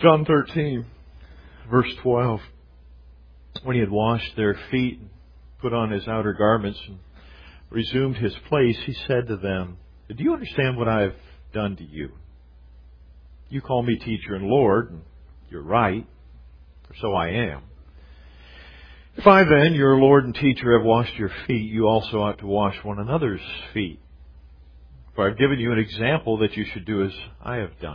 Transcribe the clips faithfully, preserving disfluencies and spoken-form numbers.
John thirteen, verse twelve. When he had washed their feet, put on his outer garments, and resumed his place, he said to them, "Do you understand what I have done to you? You call me teacher and Lord, and you're right, for so I am. If I then, your Lord and teacher, have washed your feet, you also ought to wash one another's feet. For I've given you an example that you should do as I have done.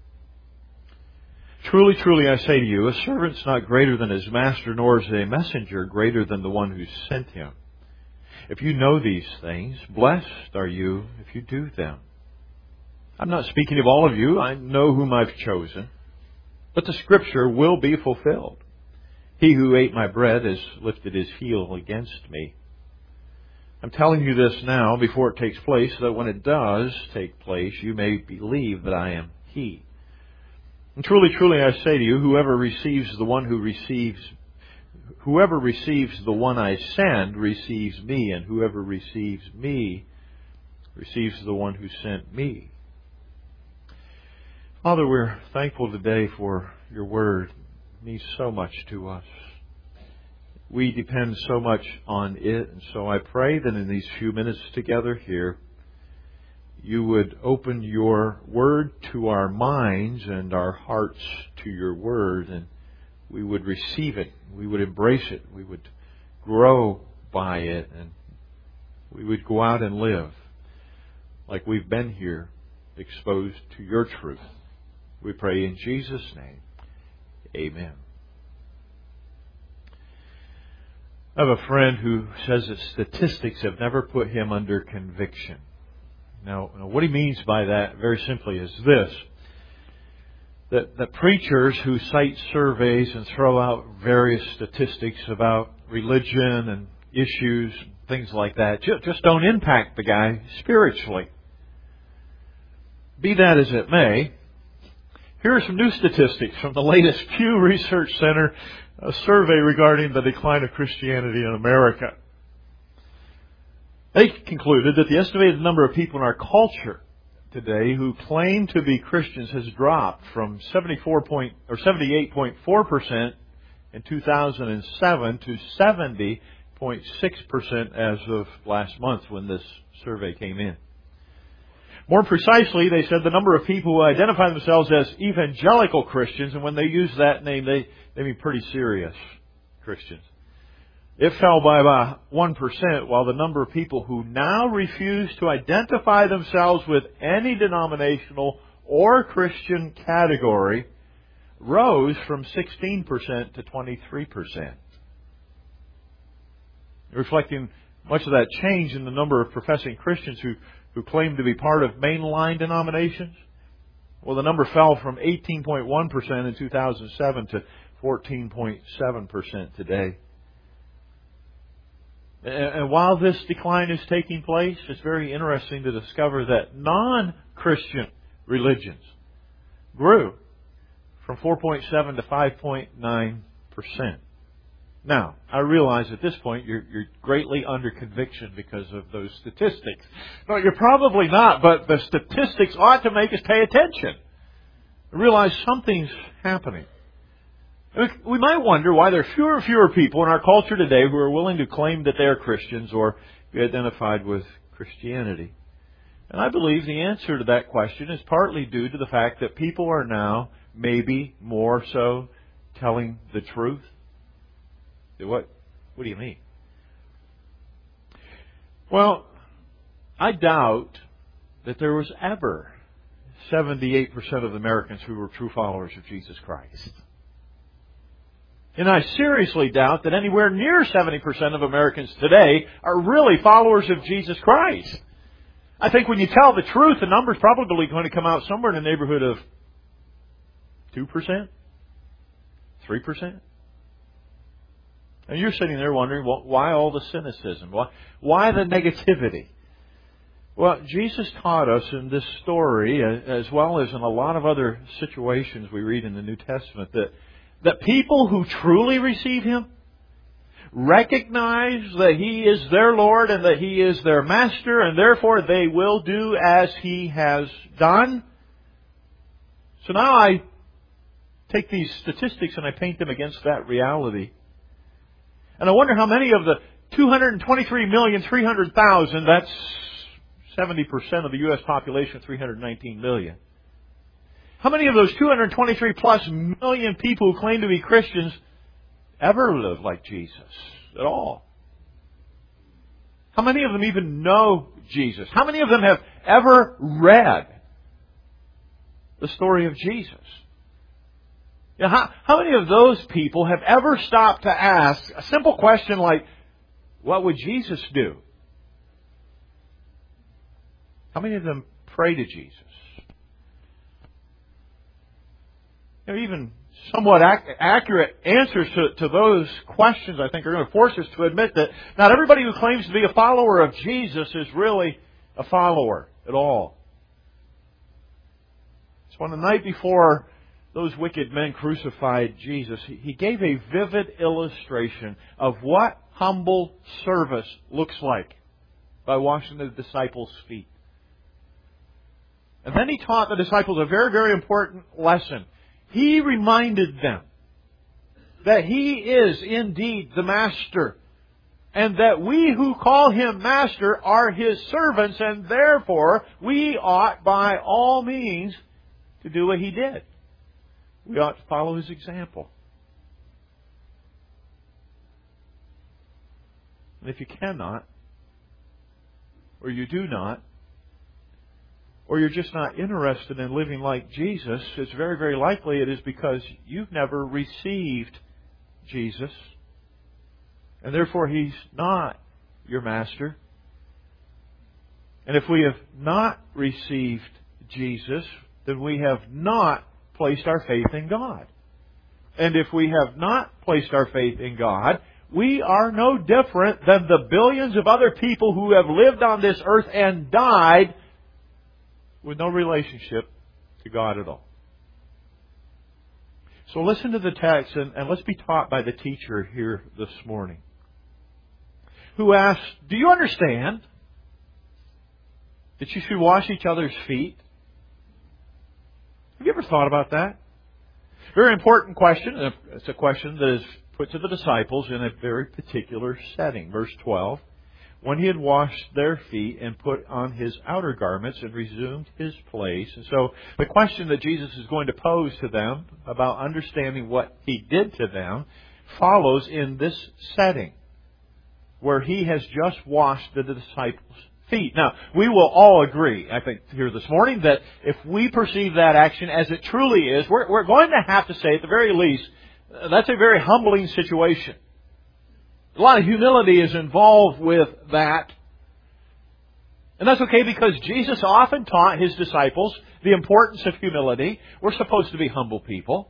Truly, truly, I say to you, a servant's not greater than his master, nor is a messenger greater than the one who sent him. If you know these things, blessed are you if you do them. I'm not speaking of all of you. I know whom I've chosen. But the Scripture will be fulfilled. He who ate my bread has lifted his heel against me. I'm telling you this now before it takes place, so that when it does take place, you may believe that I am He. And truly, truly, I say to you, whoever receives the one who receives, whoever receives the one I send receives me, and whoever receives me receives the one who sent me." Father, we're thankful today for your word. It means so much to us. We depend so much on it, and so I pray that in these few minutes together here, you would open your word to our minds and our hearts to your word, and we would receive it, we would embrace it, we would grow by it, and we would go out and live like we've been here, exposed to your truth. We pray in Jesus' name. Amen. I have a friend who says that statistics have never put him under conviction. Now, what he means by that, very simply, is this. That, that preachers who cite surveys and throw out various statistics about religion and issues, things like that, just don't impact the guy spiritually. Be that as it may, here are some new statistics from the latest Pew Research Center, a survey regarding the decline of Christianity in America. They concluded that the estimated number of people in our culture today who claim to be Christians has dropped from seventy-four point or seventy-eight point four percent in two thousand seven to seventy point six percent as of last month when this survey came in. More precisely, they said the number of people who identify themselves as evangelical Christians, and when they use that name, they, they mean pretty serious Christians. It fell by about one percent, while the number of people who now refuse to identify themselves with any denominational or Christian category rose from sixteen percent to twenty-three percent. Reflecting much of that change in the number of professing Christians who, who claim to be part of mainline denominations, well, the number fell from eighteen point one percent in two thousand seven to fourteen point seven percent today. And while this decline is taking place, it's very interesting to discover that non-Christian religions grew from four point seven to five point nine percent. Now, I realize at this point you're, you're greatly under conviction because of those statistics. No, you're probably not, but the statistics ought to make us pay attention. Realize something's happening. We might wonder why there are fewer and fewer people in our culture today who are willing to claim that they are Christians or be identified with Christianity. And I believe the answer to that question is partly due to the fact that people are now maybe more so telling the truth. What, what do you mean? Well, I doubt that there was ever seventy-eight percent of Americans who were true followers of Jesus Christ. And I seriously doubt that anywhere near seventy percent of Americans today are really followers of Jesus Christ. I think when you tell the truth, the number's probably going to come out somewhere in the neighborhood of two percent, three percent. And you're sitting there wondering, well, why all the cynicism? Why, why the negativity? Well, Jesus taught us in this story, as well as in a lot of other situations we read in the New Testament, that that people who truly receive Him recognize that He is their Lord and that He is their Master, and therefore they will do as He has done. So now I take these statistics and I paint them against that reality. And I wonder how many of the two hundred twenty-three million three hundred thousand, that's seventy percent of the U S population, three hundred nineteen million. How many of those two hundred twenty-three plus million people who claim to be Christians ever live like Jesus at all? How many of them even know Jesus? How many of them have ever read the story of Jesus? You know, how, how many of those people have ever stopped to ask a simple question like, what would Jesus do? How many of them pray to Jesus? You know, even somewhat ac- accurate answers to, to those questions, I think, are going to force us to admit that not everybody who claims to be a follower of Jesus is really a follower at all. So on the night before those wicked men crucified Jesus, he gave a vivid illustration of what humble service looks like by washing the disciples' feet. And then he taught the disciples a very, very important lesson. He reminded them that He is indeed the Master, and that we who call Him Master are His servants, and therefore we ought by all means to do what He did. We ought to follow His example. And if you cannot, or you do not, or you're just not interested in living like Jesus, it's very, very likely it is because you've never received Jesus. And therefore He's not your Master. And if we have not received Jesus, then we have not placed our faith in God. And if we have not placed our faith in God, we are no different than the billions of other people who have lived on this earth and died with no relationship to God at all. So listen to the text and, and let's be taught by the teacher here this morning, who asks, do you understand that you should wash each other's feet? Have you ever thought about that? Very important question. It's a question that is put to the disciples in a very particular setting. Verse twelve. When He had washed their feet and put on His outer garments and resumed His place. And so the question that Jesus is going to pose to them about understanding what He did to them follows in this setting where He has just washed the disciples' feet. Now, we will all agree, I think, here this morning, that if we perceive that action as it truly is, we're, we're going to have to say, at the very least, that's a very humbling situation. A lot of humility is involved with that. And that's okay because Jesus often taught His disciples the importance of humility. We're supposed to be humble people.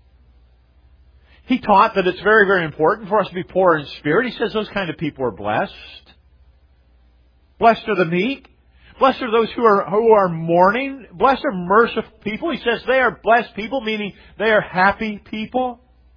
He taught that it's very, very important for us to be poor in spirit. He says those kind of people are blessed. Blessed are the meek. Blessed are those who are who are mourning. Blessed are merciful people. He says they are blessed people, meaning they are happy people.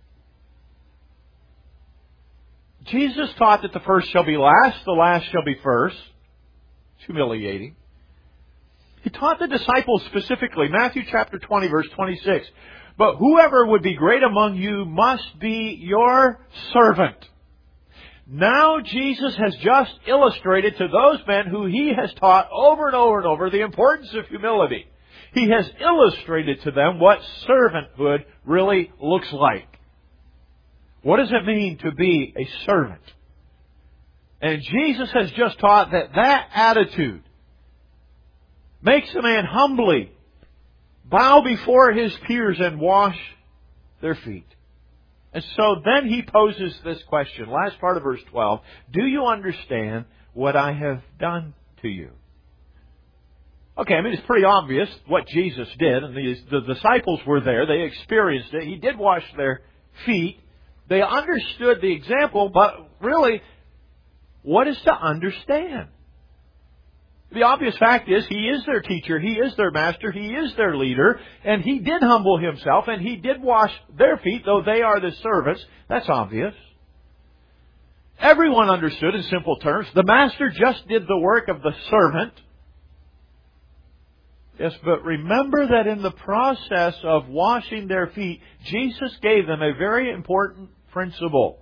Jesus taught that the first shall be last, the last shall be first. It's humiliating. He taught the disciples specifically, Matthew chapter twenty, verse twenty-six, but whoever would be great among you must be your servant. Now Jesus has just illustrated to those men who He has taught over and over and over the importance of humility. He has illustrated to them what servanthood really looks like. What does it mean to be a servant? And Jesus has just taught that that attitude makes a man humbly bow before his peers and wash their feet. And so then He poses this question, last part of verse twelve, do you understand what I have done to you? Okay, I mean, it's pretty obvious what Jesus did, and the, the disciples were there. They experienced it. He did wash their feet. They understood the example, but really, what is to understand? The obvious fact is He is their teacher, He is their master, He is their leader, and He did humble Himself, and He did wash their feet, though they are the servants. That's obvious. Everyone understood in simple terms. The master just did the work of the servant. Yes, but remember that in the process of washing their feet, Jesus gave them a very important principle.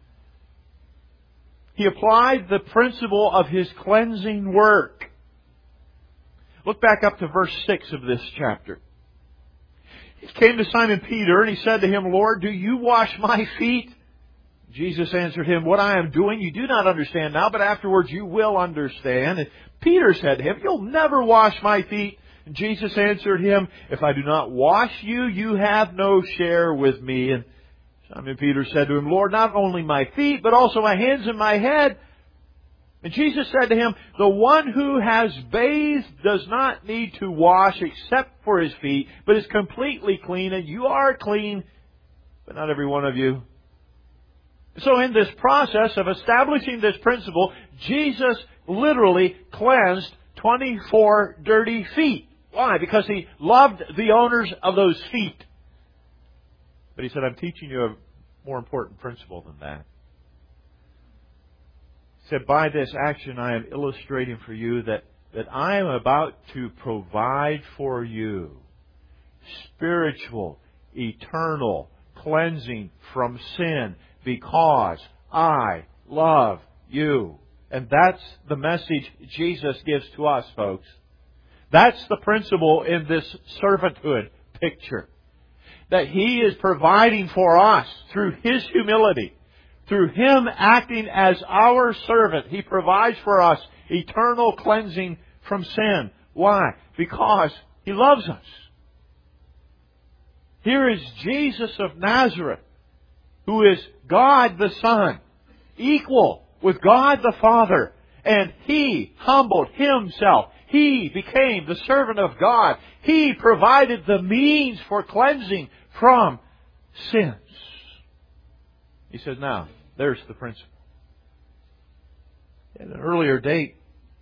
He applied the principle of His cleansing work. Look back up to verse six of this chapter. He came to Simon Peter and he said to him, Lord, do you wash my feet? Jesus answered him, what I am doing you do not understand now, but afterwards you will understand. And Peter said to him, you'll never wash my feet. And Jesus answered him, if I do not wash you, you have no share with me. And Simon Peter said to him, Lord, not only my feet, but also my hands and my head. And Jesus said to him, the one who has bathed does not need to wash except for his feet, but is completely clean, and you are clean, but not every one of you. So in this process of establishing this principle, Jesus literally cleansed twenty-four dirty feet. Why? Because He loved the owners of those feet. But He said, I'm teaching you a more important principle than that. He said, by this action I am illustrating for you that, that I am about to provide for you spiritual, eternal cleansing from sin because I love you. And that's the message Jesus gives to us, folks. That's the principle in this servanthood picture. That He is providing for us through His humility. Through Him acting as our servant, He provides for us eternal cleansing from sin. Why? Because He loves us. Here is Jesus of Nazareth, who is God the Son, equal with God the Father. And He humbled Himself. He became the servant of God. He provided the means for cleansing from sins. He says, now, there's the principle. At an earlier date,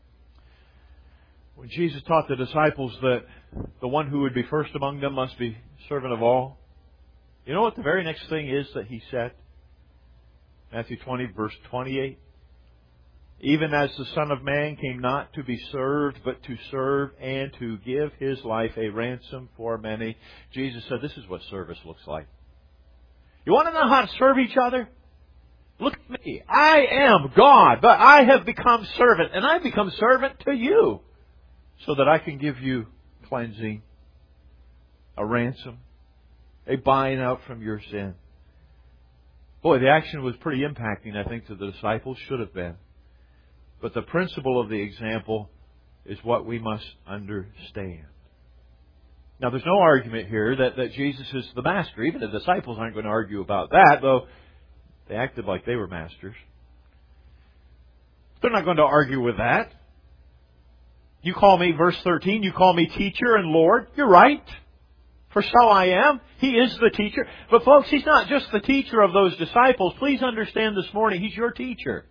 when Jesus taught the disciples that the one who would be first among them must be servant of all, you know what the very next thing is that He said? Matthew twenty, verse twenty-eight. Even as the Son of Man came not to be served, but to serve and to give His life a ransom for many. Jesus said, this is what service looks like. You want to know how to serve each other? Look at me. I am God, but I have become servant, and I become servant to you so that I can give you cleansing, a ransom, a buying out from your sin. Boy, the action was pretty impacting, I think, to the disciples. Should have been. But the principle of the example is what we must understand. Now, there's no argument here that, that Jesus is the master. Even the disciples aren't going to argue about that, though they acted like they were masters. They're not going to argue with that. You call me, verse thirteen, you call me teacher and Lord. You're right. For so I am. He is the teacher. But folks, He's not just the teacher of those disciples. Please understand this morning, He's your teacher.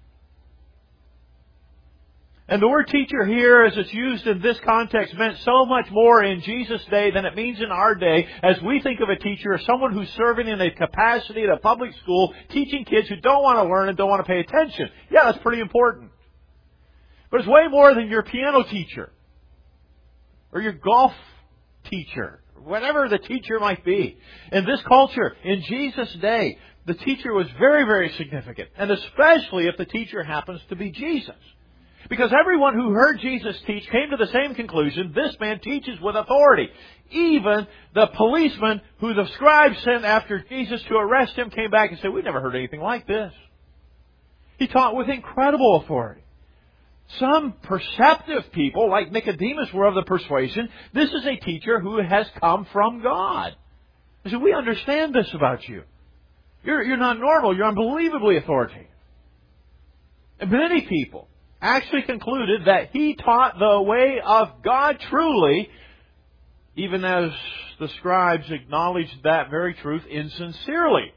And the word teacher here, as it's used in this context, meant so much more in Jesus' day than it means in our day, as we think of a teacher as someone who's serving in a capacity at a public school, teaching kids who don't want to learn and don't want to pay attention. Yeah, that's pretty important. But it's way more than your piano teacher, or your golf teacher, whatever the teacher might be. In this culture, in Jesus' day, the teacher was very, very significant, and especially if the teacher happens to be Jesus. Because everyone who heard Jesus teach came to the same conclusion: this man teaches with authority. Even the policeman who the scribes sent after Jesus to arrest Him came back and said, we've never heard anything like this. He taught with incredible authority. Some perceptive people, like Nicodemus, were of the persuasion, this is a teacher who has come from God. They said, we understand this about you. You're, you're not normal. You're unbelievably authoritative. And many people actually concluded that He taught the way of God truly, even as the scribes acknowledged that very truth insincerely.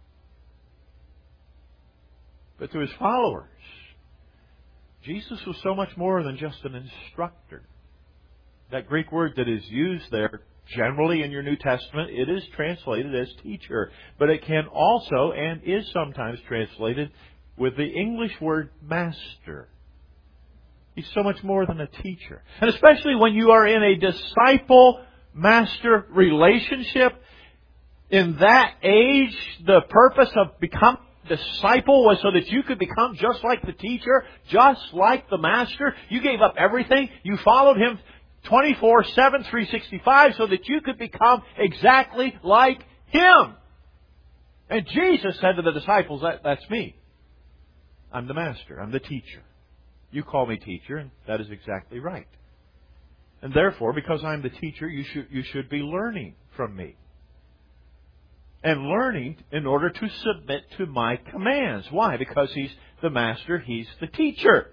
But to His followers, Jesus was so much more than just an instructor. That Greek word that is used there, generally in your New Testament, it is translated as teacher. But it can also, and is sometimes translated with the English word master. He's so much more than a teacher. And especially when you are in a disciple-master relationship, in that age, the purpose of becoming a disciple was so that you could become just like the teacher, just like the master. You gave up everything. You followed Him twenty-four seven, three sixty-five so that you could become exactly like Him. And Jesus said to the disciples, that, that's me. I'm the master. I'm the teacher. You call me teacher, and that is exactly right. And therefore, because I'm the teacher, you should, you should be learning from me. And learning in order to submit to my commands. Why? Because He's the master, He's the teacher.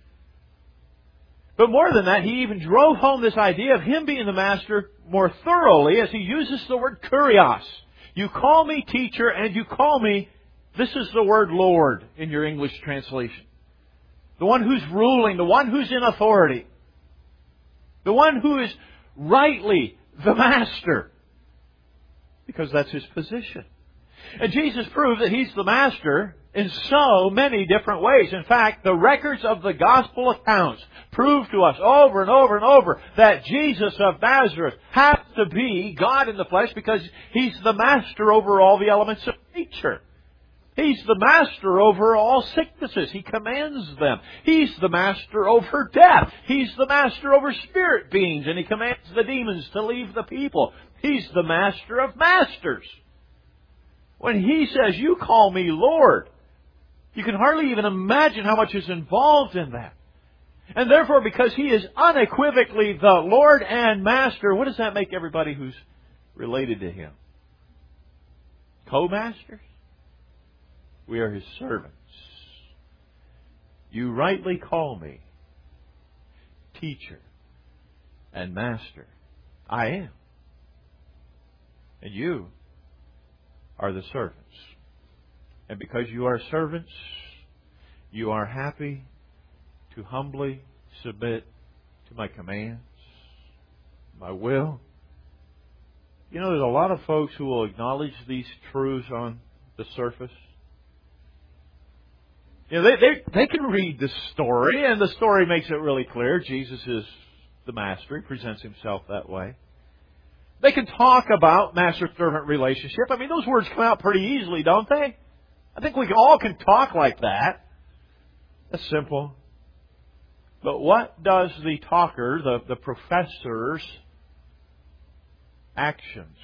But more than that, He even drove home this idea of Him being the master more thoroughly as He uses the word kurios. You call me teacher and you call me, this is the word Lord in your English translation. The one who's ruling, the one who's in authority. The one who is rightly the master. Because that's His position. And Jesus proved that He's the master in so many different ways. In fact, the records of the gospel accounts prove to us over and over and over that Jesus of Nazareth has to be God in the flesh because He's the master over all the elements of nature. He's the master over all sicknesses. He commands them. He's the master over death. He's the master over spirit beings, and He commands the demons to leave the people. He's the master of masters. When He says, you call me Lord, you can hardly even imagine how much is involved in that. And therefore, because He is unequivocally the Lord and Master, what does that make everybody who's related to Him? Co-masters? We are His servants. You rightly call me teacher and master. I am. And you are the servants. And because you are servants, you are happy to humbly submit to my commands, my will. You know, there's a lot of folks who will acknowledge these truths on the surface. You know, they, they, they can read the story, and the story makes it really clear. Jesus is the master. He presents Himself that way. They can talk about master-servant relationship. I mean, those words come out pretty easily, don't they? I think we all can talk like that. That's simple. But what does the talker, the, the professor's actions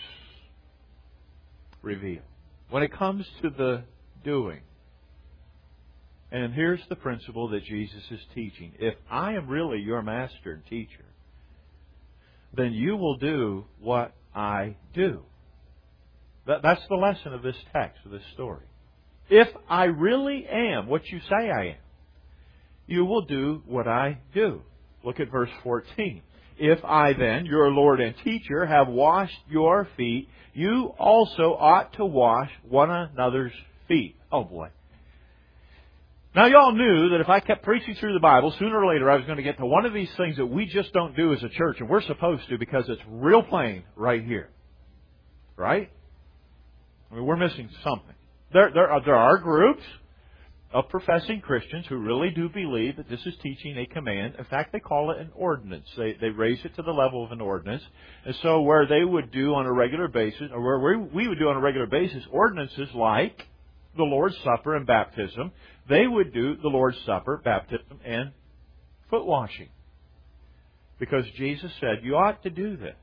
reveal when it comes to the doing? And here's the principle that Jesus is teaching. If I am really your master and teacher, then you will do what I do. That, that's the lesson of this text, of this story. If I really am what you say I am, you will do what I do. Look at verse fourteen. If I then, your Lord and teacher, have washed your feet, you also ought to wash one another's feet. Oh boy. Now y'all knew that if I kept preaching through the Bible, sooner or later I was going to get to one of these things that we just don't do as a church, and we're supposed to because it's real plain right here. Right? I mean, we're missing something. There, there, are, there are groups of professing Christians who really do believe that this is teaching a command. In fact, they call it an ordinance. They, they raise it to the level of an ordinance. And so where they would do on a regular basis, or where we, we would do on a regular basis, ordinances like the Lord's Supper and baptism, they would do the Lord's Supper, baptism, and foot washing. Because Jesus said, you ought to do this.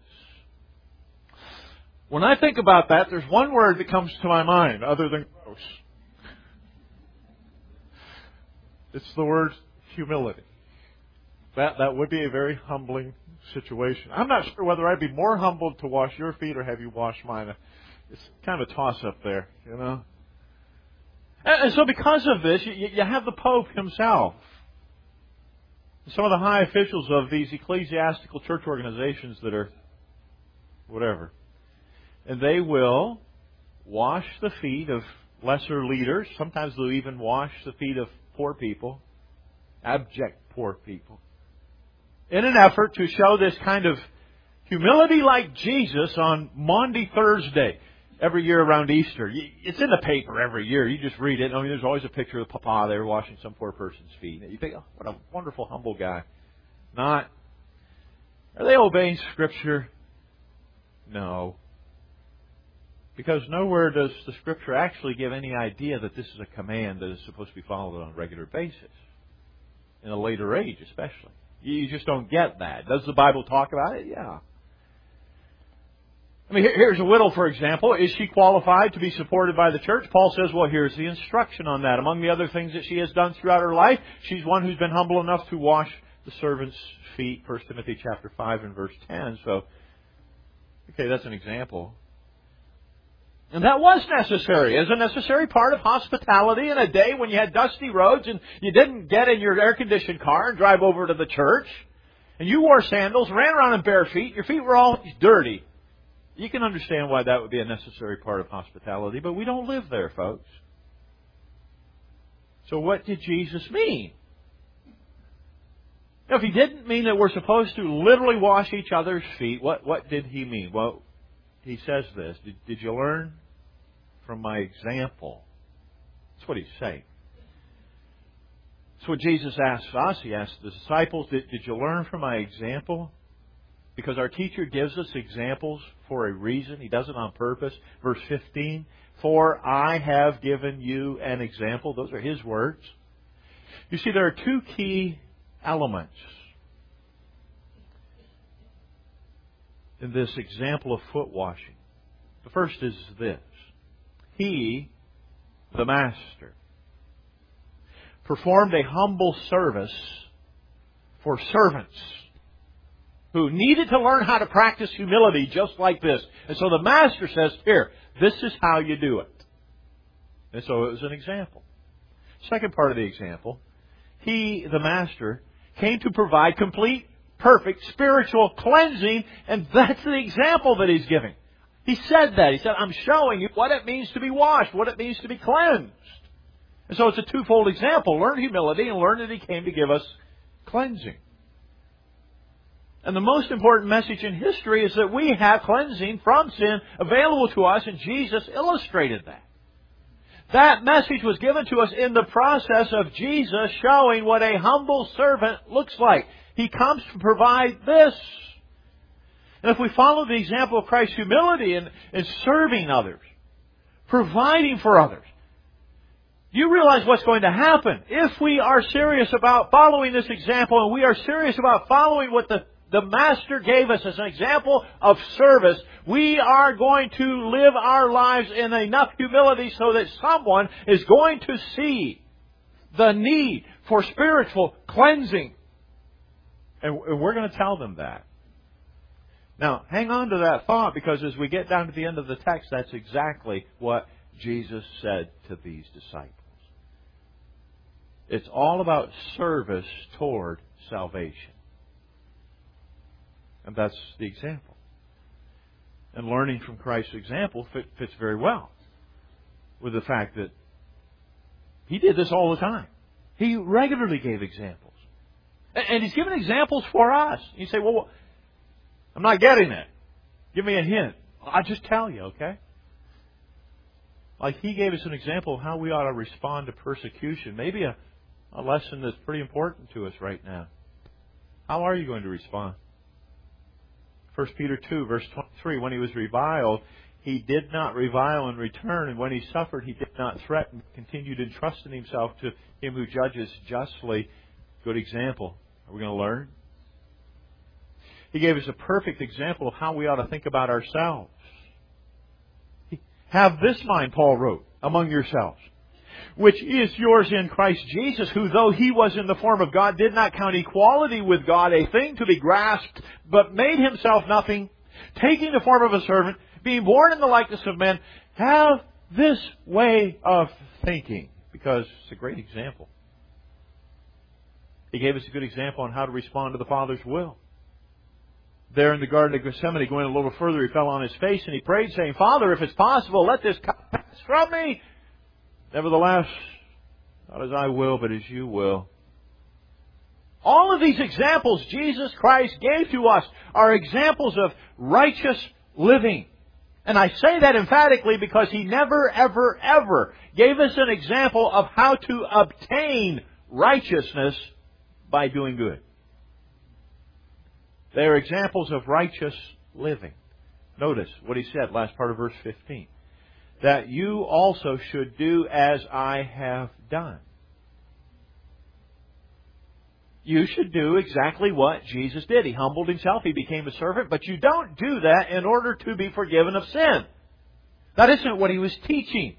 When I think about that, there's one word that comes to my mind other than gross. It's the word humility. That that would be a very humbling situation. I'm not sure whether I'd be more humbled to wash your feet or have you wash mine. It's kind of a toss-up there, you know. And, and so because of this, you, you have the Pope himself. Some of the high officials of these ecclesiastical church organizations that are whatever. And they will wash the feet of lesser leaders. Sometimes they'll even wash the feet of poor people, abject poor people, in an effort to show this kind of humility like Jesus on Maundy Thursday. every year around Easter. It's in the paper every year. You just read it. I mean, there's always a picture of Papa there washing some poor person's feet. You think, oh, what a wonderful, humble guy. Not. Are they obeying Scripture? No. Because nowhere does the Scripture actually give any idea that this is a command that is supposed to be followed on a regular basis. In a later age, especially. You just don't get that. Does the Bible talk about it? Yeah. I mean, here's a widow, for example. Is she qualified to be supported by the church? Paul says, well, here's the instruction on that. Among the other things that she has done throughout her life, she's one who's been humble enough to wash the servants' feet. First Timothy chapter five and verse ten. So, okay, that's an example. And that was necessary, as a necessary part of hospitality in a day when you had dusty roads and you didn't get in your air-conditioned car and drive over to the church. And you wore sandals, ran around in bare feet, your feet were all dirty. You can understand why that would be a necessary part of hospitality, but we don't live there, folks. So what did Jesus mean? Now, if He didn't mean that we're supposed to literally wash each other's feet, what, what did He mean? Well, He says this, did, did you learn from my example? That's what He's saying. That's what Jesus asks us. He asks the disciples, did, did you learn from my example? Because our teacher gives us examples for a reason. He does it on purpose. Verse fifteen, for I have given you an example. Those are His words. You see, there are two key elements in this example of foot washing. The first is this. He, the Master, performed a humble service for servants who needed to learn how to practice humility just like this. And so the Master says, here, this is how you do it. And so it was an example. Second part of the example, He, the Master, came to provide complete, perfect spiritual cleansing, and that's the example that He's giving. He said that. He said, I'm showing you what it means to be washed, what it means to be cleansed. And so it's a twofold example. Learn humility and learn that He came to give us cleansing. And the most important message in history is that we have cleansing from sin available to us, and Jesus illustrated that. That message was given to us in the process of Jesus showing what a humble servant looks like. He comes to provide this. And if we follow the example of Christ's humility in, in serving others, providing for others, you realize what's going to happen. If we are serious about following this example, and we are serious about following what the The Master gave us as an example of service, we are going to live our lives in enough humility so that someone is going to see the need for spiritual cleansing. And we're going to tell them that. Now, hang on to that thought, because as we get down to the end of the text, that's exactly what Jesus said to these disciples. It's all about service toward salvation. And that's the example. And learning from Christ's example fit, fits very well with the fact that He did this all the time. He regularly gave examples. And, and He's given examples for us. You say, well, I'm not getting it. Give me a hint. I'll just tell you, okay? Like He gave us an example of how we ought to respond to persecution. Maybe a, a lesson that's pretty important to us right now. How are you going to respond? First Peter two, verse twenty-three, when He was reviled, He did not revile in return, and when He suffered, He did not threaten, continued entrusting Himself to Him who judges justly. Good example. Are we going to learn? He gave us a perfect example of how we ought to think about ourselves. Have this mind, Paul wrote, among yourselves, which is yours in Christ Jesus, who, though He was in the form of God, did not count equality with God a thing to be grasped, but made Himself nothing, taking the form of a servant, being born in the likeness of men. Have this way of thinking, because it's a great example. He gave us a good example on how to respond to the Father's will. There in the Garden of Gethsemane, going a little further, He fell on His face and He prayed, saying, Father, if it's possible, let this cup pass from me. Nevertheless, not as I will, but as You will. All of these examples Jesus Christ gave to us are examples of righteous living. And I say that emphatically because He never, ever, ever gave us an example of how to obtain righteousness by doing good. They are examples of righteous living. Notice what He said, last part of verse fifteen. That you also should do as I have done. You should do exactly what Jesus did. He humbled Himself. He became a servant. But you don't do that in order to be forgiven of sin. That isn't what He was teaching.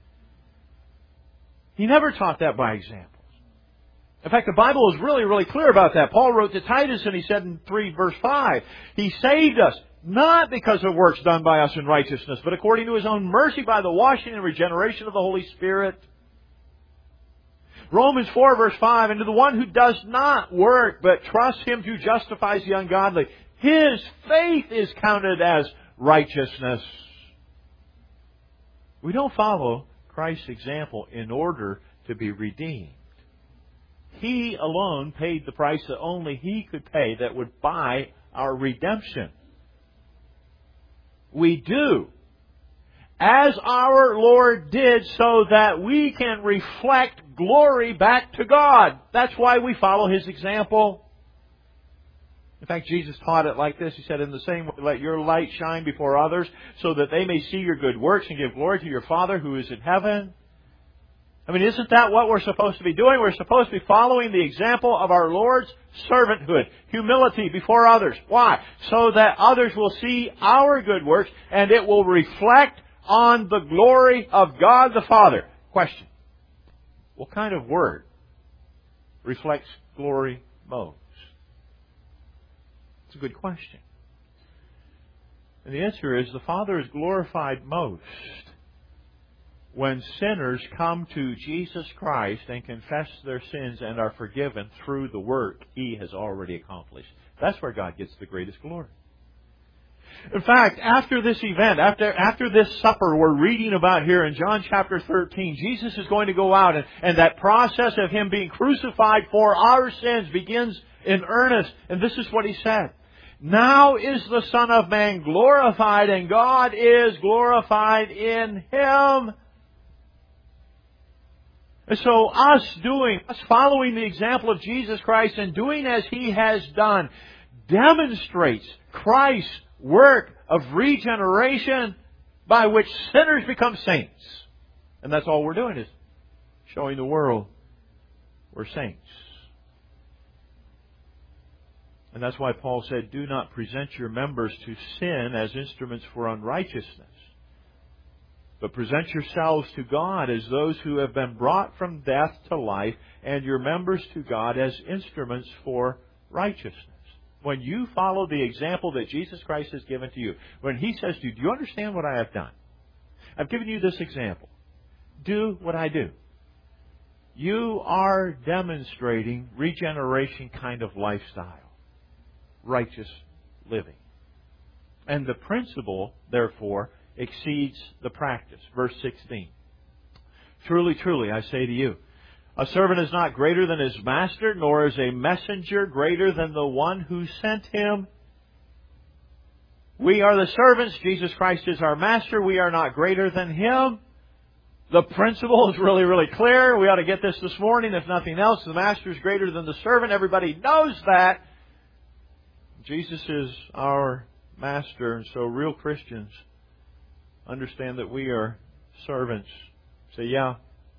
He never taught that by examples. In fact, the Bible is really, really clear about that. Paul wrote to Titus and he said in three verse five, He saved us not because of works done by us in righteousness, but according to His own mercy by the washing and regeneration of the Holy Spirit. Romans four verse five, and to the one who does not work, but trusts Him who justifies the ungodly, his faith is counted as righteousness. We don't follow Christ's example in order to be redeemed. He alone paid the price that only He could pay that would buy our redemption. We do as our Lord did so that we can reflect glory back to God. That's why we follow His example. In fact, Jesus taught it like this. He said, in the same way, let your light shine before others so that they may see your good works and give glory to your Father who is in heaven. I mean, isn't that what we're supposed to be doing? We're supposed to be following the example of our Lord's servanthood, humility before others. Why? So that others will see our good works and it will reflect on the glory of God the Father. Question. What kind of word reflects glory most? It's a good question. And the answer is the Father is glorified most when sinners come to Jesus Christ and confess their sins and are forgiven through the work He has already accomplished. That's where God gets the greatest glory. In fact, after this event, after after this supper we're reading about here in John chapter thirteen, Jesus is going to go out and, and that process of Him being crucified for our sins begins in earnest. And this is what He said. Now is the Son of Man glorified and God is glorified in Him. And so us doing, us following the example of Jesus Christ and doing as He has done demonstrates Christ's work of regeneration by which sinners become saints. And that's all we're doing is showing the world we're saints. And that's why Paul said, do not present your members to sin as instruments for unrighteousness, but present yourselves to God as those who have been brought from death to life, and your members to God as instruments for righteousness. When you follow the example that Jesus Christ has given to you, when He says to you, do you understand what I have done? I've given you this example. Do what I do. You are demonstrating regeneration kind of lifestyle. Righteous living. And the principle, therefore, exceeds the practice. Verse sixteen. Truly, truly, I say to you, a servant is not greater than his master, nor is a messenger greater than the one who sent him. We are the servants. Jesus Christ is our master. We are not greater than Him. The principle is really, really clear. We ought to get this this morning. If nothing else, the master is greater than the servant. Everybody knows that. Jesus is our master, and so real Christians understand that we are servants. Say, yeah.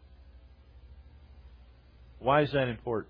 Why is that important?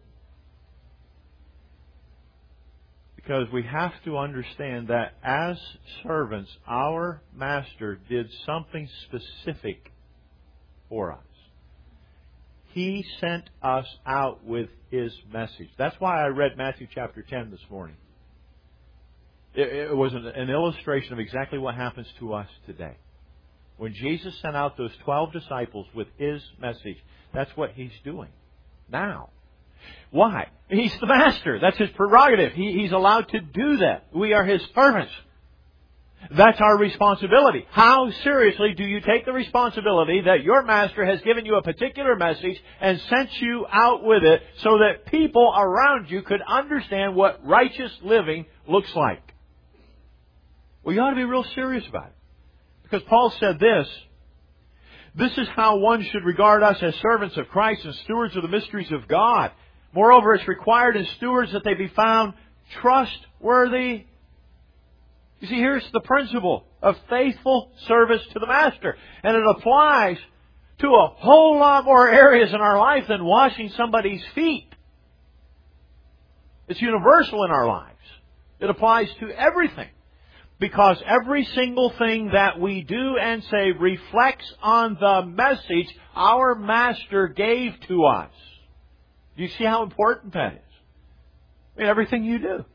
Because we have to understand that as servants, our master did something specific for us. He sent us out with His message. That's why I read Matthew chapter ten this morning. It, it was an, an illustration of exactly what happens to us today. When Jesus sent out those twelve disciples with His message, that's what He's doing now. Why? He's the master. That's His prerogative. He, he's allowed to do that. We are His servants. That's our responsibility. How seriously do you take the responsibility that your master has given you a particular message and sent you out with it so that people around you could understand what righteous living looks like? Well, you ought to be real serious about it. Because Paul said this, "This is how one should regard us as servants of Christ and stewards of the mysteries of God. Moreover, it's required in stewards that they be found trustworthy." You see, here's the principle of faithful service to the Master. And it applies to a whole lot more areas in our life than washing somebody's feet. It's universal in our lives. It applies to everything. Because every single thing that we do and say reflects on the message our Master gave to us. Do you see how important that is? I mean, everything you do.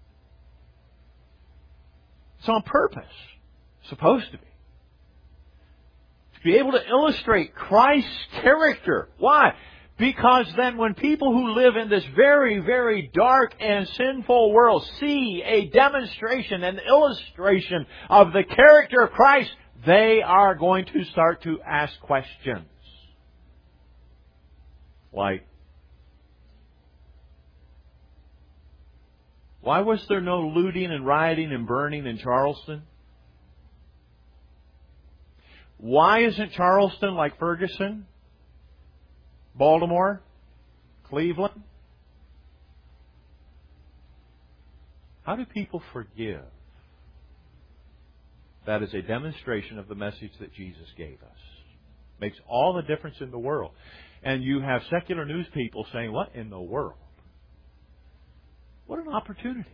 It's on purpose. It's supposed to be. To be able to illustrate Christ's character. Why? Because then when people who live in this very, very dark and sinful world see a demonstration, an illustration of the character of Christ, they are going to start to ask questions. Like, why was there no looting and rioting and burning in Charleston? Why isn't Charleston like Ferguson, Baltimore, Cleveland? How do people forgive? That is a demonstration of the message that Jesus gave us. Makes all the difference in the world. And you have secular news people saying, what in the world? What an opportunity.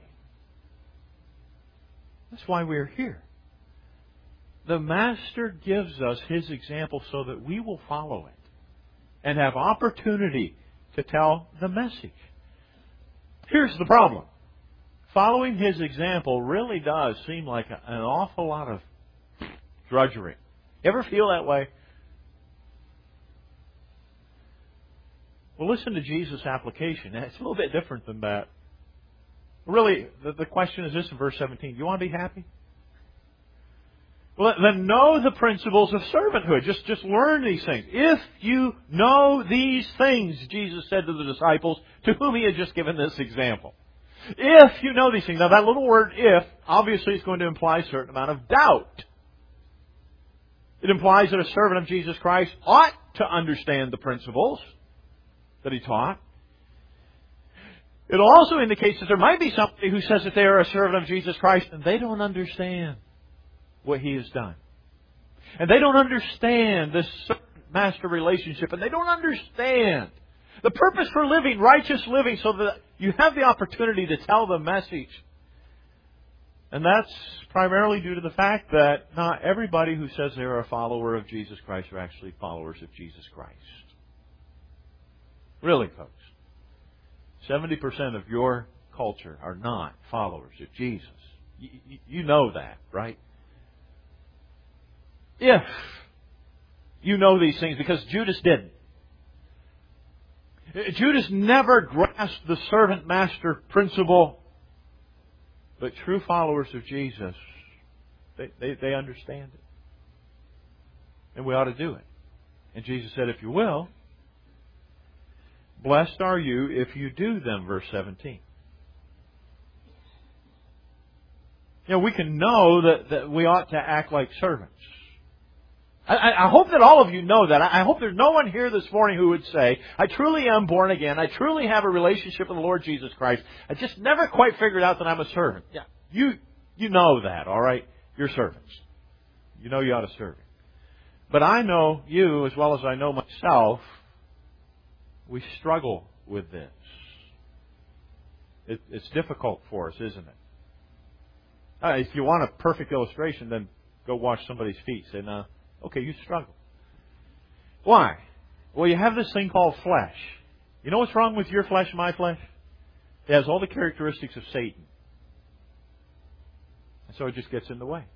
That's why we're here. The Master gives us His example so that we will follow it and have opportunity to tell the message. Here's the problem. Following His example really does seem like an awful lot of drudgery. You ever feel that way? Well, listen to Jesus' application. It's a little bit different than that. Really, the, the question is this in verse seventeen. Do you want to be happy? Well, then know the principles of servanthood. Just, just learn these things. If you know these things, Jesus said to the disciples, to whom He had just given this example. If you know these things. Now, that little word if, obviously, is going to imply a certain amount of doubt. It implies that a servant of Jesus Christ ought to understand the principles that He taught. It also indicates that there might be somebody who says that they are a servant of Jesus Christ and they don't understand what He has done. And they don't understand this servant-master relationship. And they don't understand the purpose for living, righteous living, so that you have the opportunity to tell the message. And that's primarily due to the fact that not everybody who says they're a follower of Jesus Christ are actually followers of Jesus Christ. Really, folks. seventy percent of your culture are not followers of Jesus. You, you, you know that, right? If you know these things, because Judas didn't. Judas never grasped the servant-master principle. But true followers of Jesus, they, they, they understand it. And we ought to do it. And Jesus said, if you will, blessed are you if you do them, verse seventeen. You know, we can know that, that we ought to act like servants. I, I hope that all of you know that. I hope there's no one here this morning who would say, I truly am born again. I truly have a relationship with the Lord Jesus Christ. I just never quite figured out that I'm a servant. Yeah, you you know that, all right? You're servants. You know you ought to serve Him. But I know you as well as I know myself. We struggle with this. It, it's difficult for us, isn't it? Uh, if you want a perfect illustration, then go wash somebody's feet. Say, no. Okay, you struggle. Why? Well, you have this thing called flesh. You know what's wrong with your flesh and my flesh? It has all the characteristics of Satan. And so it just gets in the way.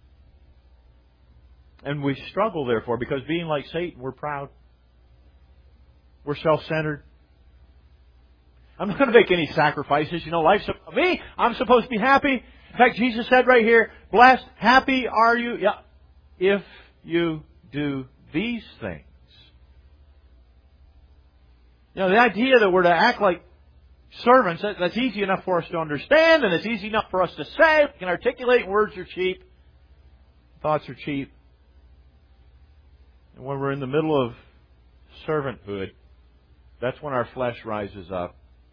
And we struggle, therefore, because being like Satan, we're proud. We're self-centered. I'm not going to make any sacrifices. You know, life's about me. I'm supposed to be happy. In fact, Jesus said right here, blessed, happy are you. Yeah, if you do these things. You know, the idea that we're to act like servants, that, that's easy enough for us to understand, and it's easy enough for us to say. We can articulate, words are cheap. Thoughts are cheap. And when we're in the middle of servanthood, that's when our flesh rises up.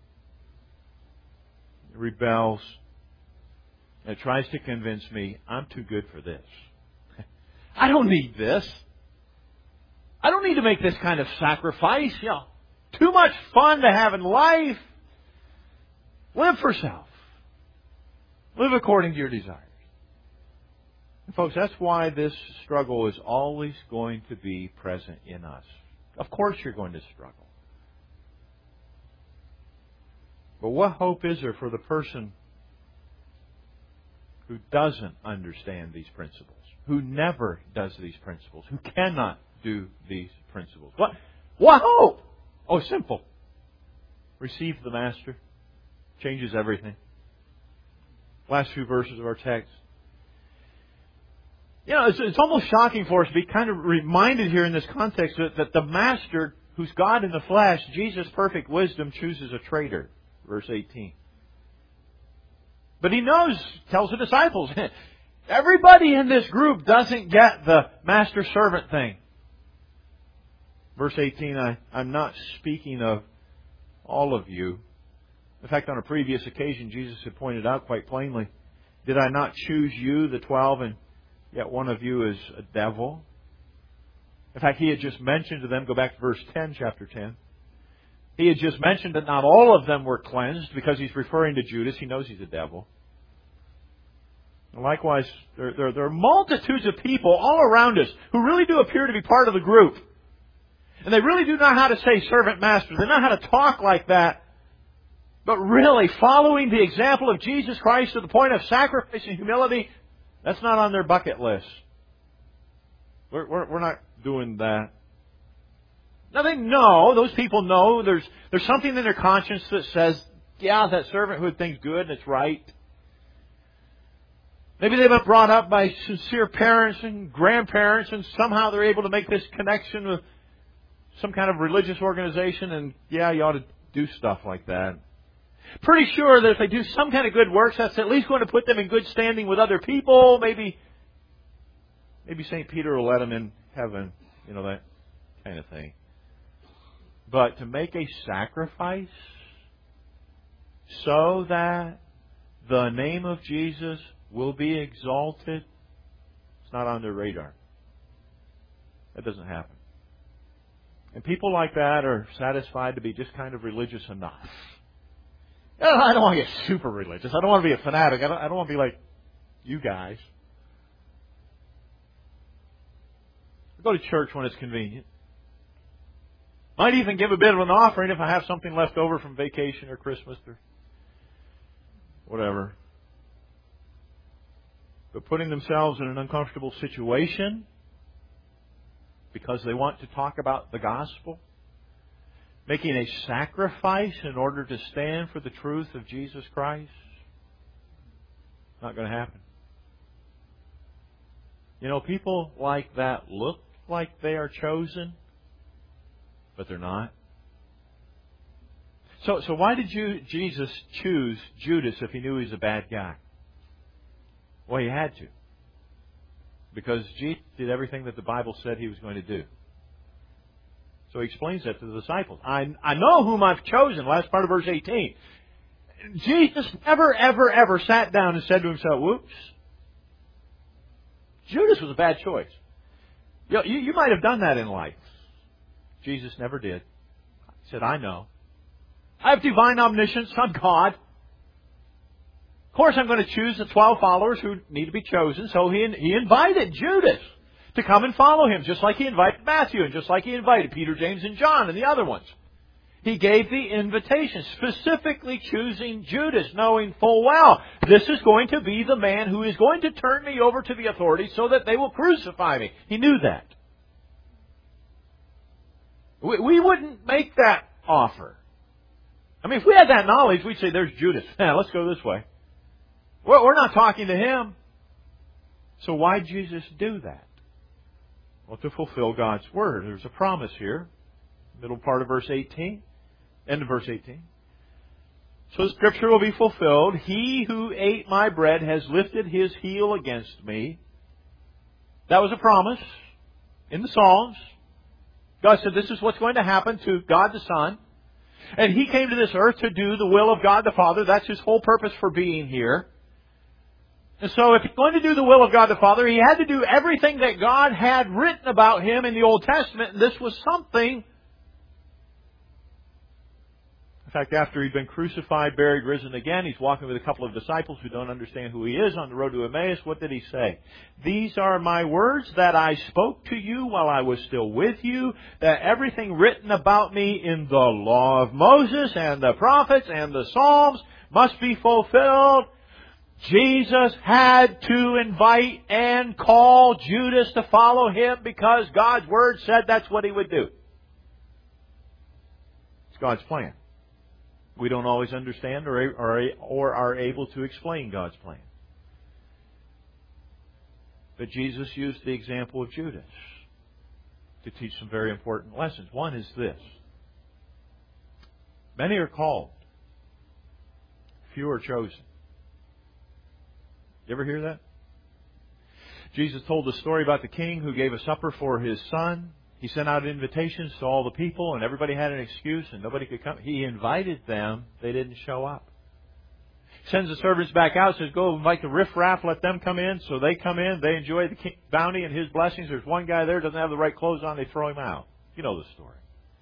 It rebels. And it tries to convince me, I'm too good for this. I don't need this. I don't need to make this kind of sacrifice. You know, too much fun to have in life. Live for self. Live according to your desires. And folks, that's why this struggle is always going to be present in us. Of course you're going to struggle. But what hope is there for the person who doesn't understand these principles? Who never does these principles? Who cannot do these principles? What, what hope? Oh, simple. Receive the Master. Changes everything. Last few verses of our text. You know, it's, it's almost shocking for us to be kind of reminded here in this context that, that the Master, who's God in the flesh, Jesus' perfect wisdom, chooses a traitor. Verse eighteen. But He knows, tells the disciples, everybody in this group doesn't get the master-servant thing. Verse eighteen, I, I'm not speaking of all of you. In fact, on a previous occasion, Jesus had pointed out quite plainly, did I not choose you, the twelve, and yet one of you is a devil? In fact, He had just mentioned to them, go back to verse ten, chapter ten. He had just mentioned that not all of them were cleansed because He's referring to Judas. He knows he's a devil. And likewise, there, there, there are multitudes of people all around us who really do appear to be part of the group. And they really do know how to say servant master. They know how to talk like that. But really, following the example of Jesus Christ to the point of sacrifice and humility, that's not on their bucket list. We're, we're, we're not doing that. Now they know, those people know, there's, there's something in their conscience that says, yeah, that servanthood thing's good and it's right. Maybe they've been brought up by sincere parents and grandparents and somehow they're able to make this connection with some kind of religious organization and yeah, you ought to do stuff like that. Pretty sure that if they do some kind of good works, that's at least going to put them in good standing with other people. Maybe, maybe Saint Peter will let them in heaven. You know, that kind of thing. But to make a sacrifice so that the name of Jesus will be exalted, it's not on their radar. That doesn't happen. And people like that are satisfied to be just kind of religious enough. I don't want to get super religious. I don't want to be a fanatic. I don't, I don't want to be like you guys. I go to church when it's convenient. Might even give a bit of an offering if I have something left over from vacation or Christmas or whatever. But putting themselves in an uncomfortable situation because they want to talk about the gospel, making a sacrifice in order to stand for the truth of Jesus Christ, not going to happen. You know, people like that look like they are chosen, but they're not. So, so why did you, Jesus choose Judas if He knew he was a bad guy? Well, He had to. Because Jesus did everything that the Bible said He was going to do. So He explains that to the disciples. I, I know whom I've chosen. Last part of verse eighteen. Jesus never, ever, ever sat down and said to Himself, whoops. Judas was a bad choice. You, know, you, you might have done that in life. Jesus never did. He said, I know. I have divine omniscience. I'm God. Of course, I'm going to choose the twelve followers who need to be chosen. So he, he invited Judas to come and follow Him, just like He invited Matthew and just like He invited Peter, James, and John and the other ones. He gave the invitation, specifically choosing Judas, knowing full well this is going to be the man who is going to turn me over to the authorities so that they will crucify me. He knew that. We, we wouldn't make that offer. I mean, if we had that knowledge, we'd say, there's Judas. Yeah, let's go this way. We're, we're not talking to him. So why did Jesus do that? Well, to fulfill God's Word. There's a promise here. Middle part of verse eighteen. End of verse eighteen. So the Scripture will be fulfilled. He who ate my bread has lifted his heel against me. That was a promise. in the Psalms. God said this is what's going to happen to God the Son. And He came to this earth to do the will of God the Father. That's His whole purpose for being here. And so if He's going to do the will of God the Father, He had to do everything that God had written about Him in the Old Testament. And this was something. In fact, after He'd been crucified, buried, risen again, He's walking with a couple of disciples who don't understand who He is on the road to Emmaus. What did He say? These are my words that I spoke to you while I was still with you, that everything written about me in the law of Moses and the prophets and the Psalms must be fulfilled. Jesus had to invite and call Judas to follow Him because God's Word said that's what He would do. It's God's plan. We don't always understand or, or, or are able to explain God's plan. But Jesus used the example of Judas to teach some very important lessons. One is this. Many are called. Few are chosen. You ever hear that? Jesus told the story about the king who gave a supper for his son. He sent out invitations to all the people, and everybody had an excuse, and nobody could come. He invited them. They didn't show up. He sends the servants back out, says, go invite the riffraff, let them come in. So they come in. They enjoy the king's bounty and His blessings. There's one guy there, doesn't have the right clothes on. They throw him out. You know the story.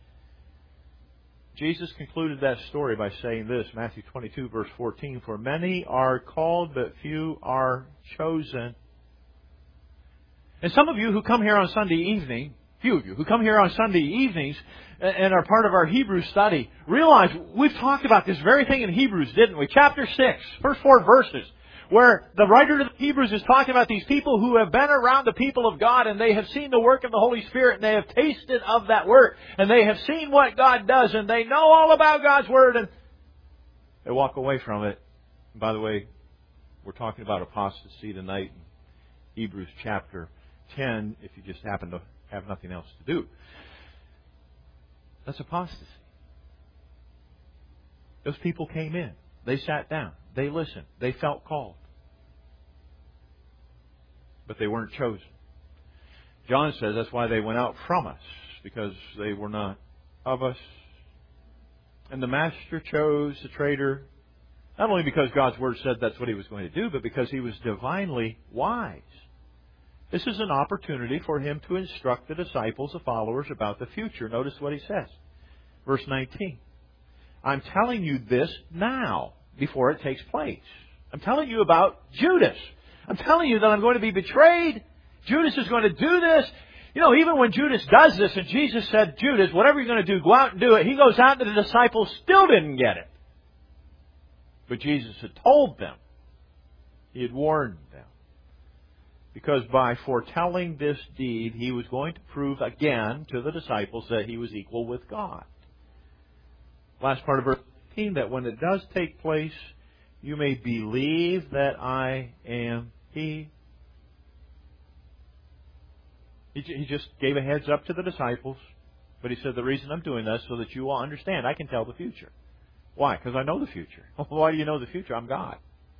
Jesus concluded that story by saying this, Matthew twenty-two, verse fourteen, for many are called, but few are chosen. And some of you who come here on Sunday evening, few of you who come here on Sunday evenings and are part of our Hebrew study, realize we've talked about this very thing in Hebrews, didn't we? Chapter six, first four verses, where the writer to the Hebrews is talking about these people who have been around the people of God and they have seen the work of the Holy Spirit and they have tasted of that work and they have seen what God does and they know all about God's Word and they walk away from it. And by the way, we're talking about apostasy tonight in Hebrews chapter ten, if you just happen to have nothing else to do. That's apostasy. Those people came in. They sat down. They listened. They felt called. But they weren't chosen. John says that's why they went out from us, because they were not of us. And the Master chose the traitor, not only because God's Word said that's what He was going to do, but because He was divinely wise. This is an opportunity for Him to instruct the disciples, the followers, about the future. Notice what He says. Verse nineteen. I'm telling you this now, before it takes place. I'm telling you about Judas. I'm telling you that I'm going to be betrayed. Judas is going to do this. You know, even when Judas does this, and Jesus said, Judas, whatever you're going to do, go out and do it. He goes out and the disciples still didn't get it. But Jesus had told them. He had warned them. Because by foretelling this deed, He was going to prove again to the disciples that He was equal with God. Last part of verse fifteen, that when it does take place, you may believe that I am He. He just gave a heads up to the disciples, but He said, the reason I'm doing this is so that you will understand. I can tell the future. Why? Because I know the future. Why do you know the future? I'm God.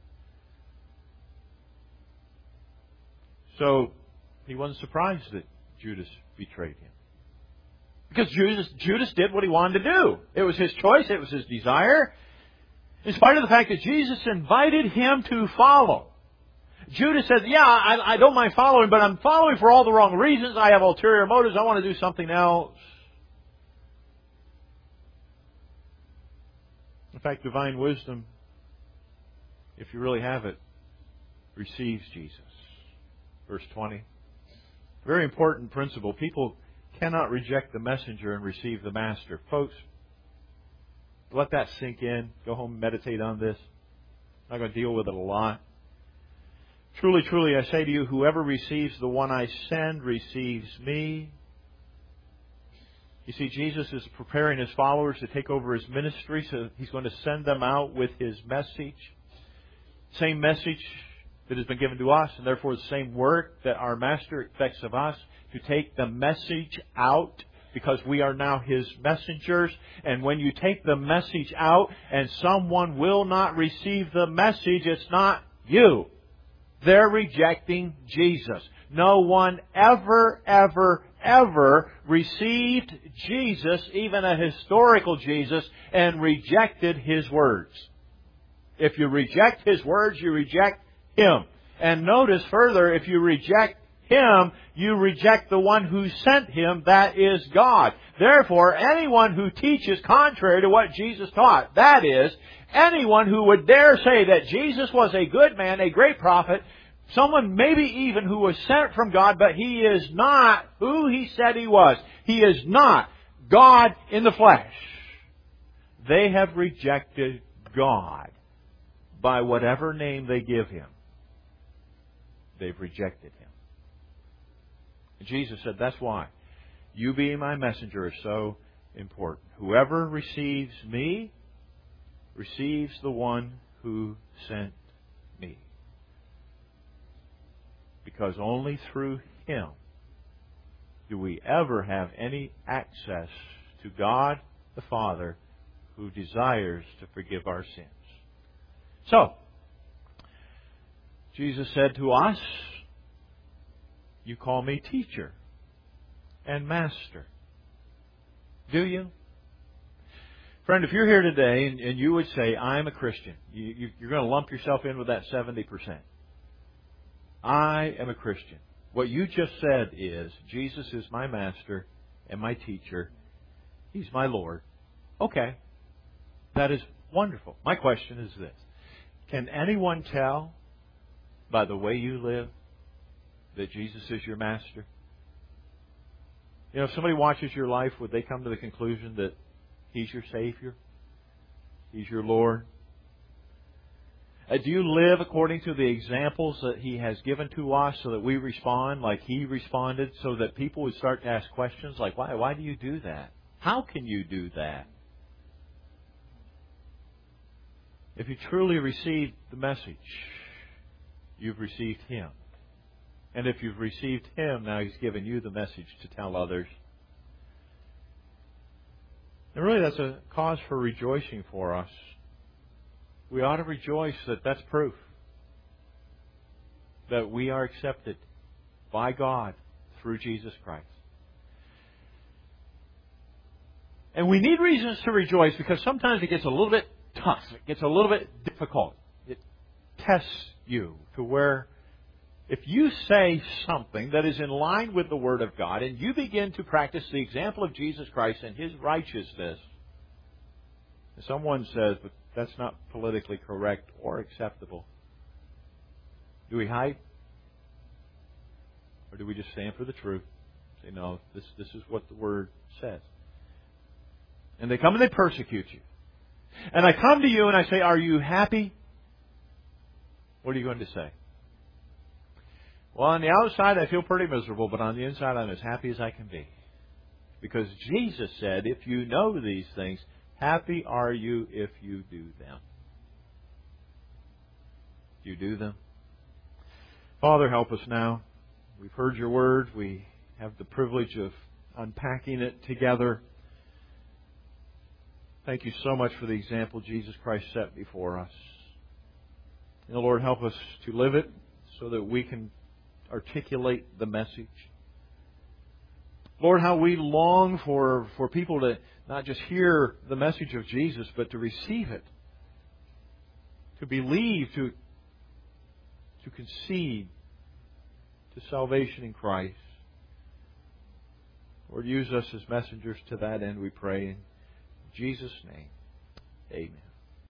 So He wasn't surprised that Judas betrayed Him. Because Judas, Judas did what he wanted to do. It was his choice. It was his desire. In spite of the fact that Jesus invited him to follow. Judas said, yeah, I, I don't mind following, but I'm following for all the wrong reasons. I have ulterior motives. I want to do something else. In fact, divine wisdom, if you really have it, receives Jesus. Verse twenty. Very important principle. People cannot reject the messenger and receive the master. Folks, let that sink in. Go home and meditate on this. I'm not going to deal with it a lot. Truly, truly, I say to you, whoever receives the one I send receives me. You see, Jesus is preparing His followers to take over His ministry, so He's going to send them out with His message. Same message that has been given to us, and therefore the same work that our Master expects of us, to take the message out, because we are now His messengers. And when you take the message out and someone will not receive the message, it's not you. They're rejecting Jesus. No one ever, ever, ever received Jesus, even a historical Jesus, and rejected His words. If you reject His words, you reject Him. And notice further, if you reject Him, you reject the one who sent Him, that is God. Therefore, anyone who teaches contrary to what Jesus taught, that is, anyone who would dare say that Jesus was a good man, a great prophet, someone maybe even who was sent from God, but He is not who He said He was. He is not God in the flesh. They have rejected God by whatever name they give Him. They've rejected Him. And Jesus said, that's why you being my messenger is so important. Whoever receives me receives the one who sent me. Because only through Him do we ever have any access to God the Father, who desires to forgive our sins. So, Jesus said to us, you call me teacher and master. Do you? Friend, if you're here today and, and you would say, I'm a Christian, you, you, you're going to lump yourself in with that seventy percent. I am a Christian. What you just said is, Jesus is my master and my teacher. He's my Lord. Okay. That is wonderful. My question is this. Can anyone tell by the way you live that Jesus is your master? You know, if somebody watches your life, would they come to the conclusion that He's your Savior? He's your Lord? Uh, do you live according to the examples that He has given to us so that we respond like He responded, so that people would start to ask questions like, why, why do you do that? How can you do that? If you truly received the message, you've received Him. And if you've received Him, now He's given you the message to tell others. And really that's a cause for rejoicing for us. We ought to rejoice that that's proof that we are accepted by God through Jesus Christ. And we need reasons to rejoice because sometimes it gets a little bit tough. It gets a little bit difficult. It tests you to where if you say something that is in line with the Word of God and you begin to practice the example of Jesus Christ and His righteousness, someone says, but that's not politically correct or acceptable. Do we hide? Or do we just stand for the truth? Say, no, this, this is what the Word says. And they come and they persecute you. And I come to you and I say, are you happy? What are you going to say? Well, on the outside I feel pretty miserable, but on the inside I'm as happy as I can be. Because Jesus said, if you know these things, happy are you if you do them. Do you do them? Father, help us now. We've heard your word. We have the privilege of unpacking it together. Thank you so much for the example Jesus Christ set before us. And Lord, help us to live it so that we can articulate the message. Lord, how we long for, for people to not just hear the message of Jesus, but to receive it, to believe, to, to concede to salvation in Christ. Lord, use us as messengers to that end, we pray. In Jesus' name, amen.